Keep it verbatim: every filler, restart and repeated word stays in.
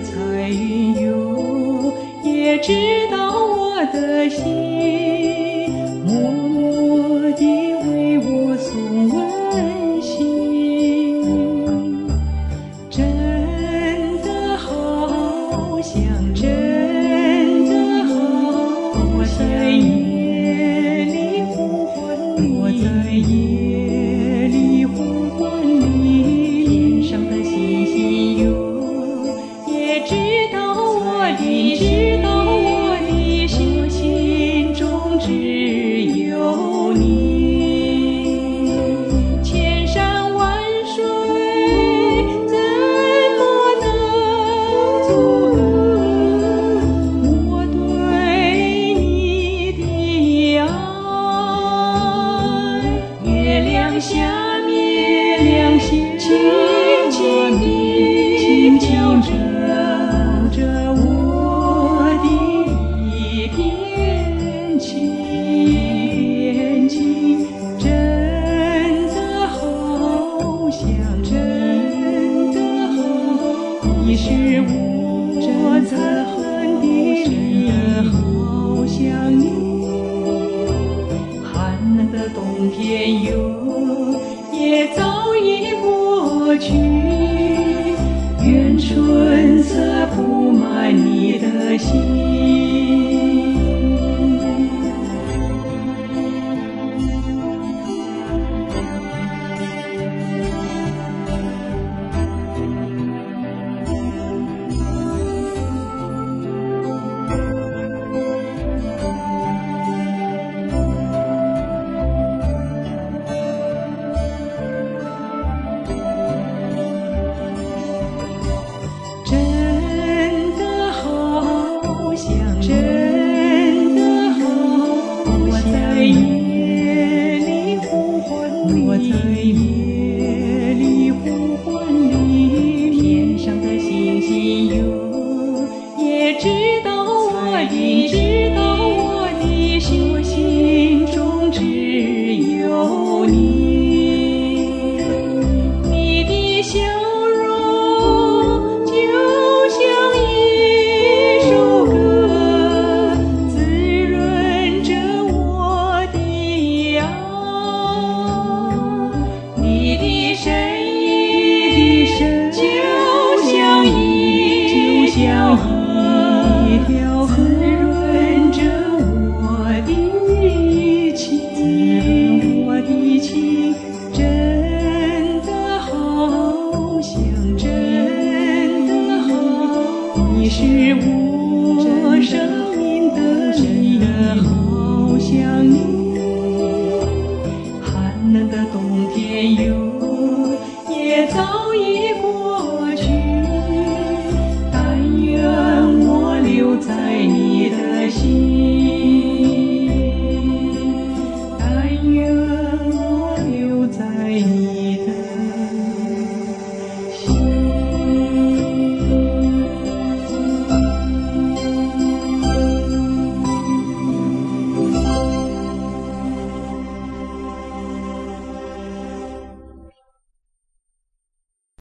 彩云游，也知道我的心，默默地为我送温馨。真的好想，真的好想，我在夜里呼唤你，我在夜里呼唤你，天上的星星有，也知道我的，知道我的心，心中只有你。千山万水怎么能阻隔我对你的爱？月亮下面，轻轻地飘着我的一片情，真的好想，真的好，你是我在恨的，真的好想你。寒冷的冬天有，也早已过去，愿春色铺满你的心。真的好想，真的好想，我在夜里呼唤你，我在夜里呼唤你，天上的星星有，也知道我的，知道我的心，我心中只有你。你的笑容就像一首歌，滋润着我的爱。你的声音就像一条河，滋润着我的情，我的情，真的好想，真的好，你是我生命的，真的好想你。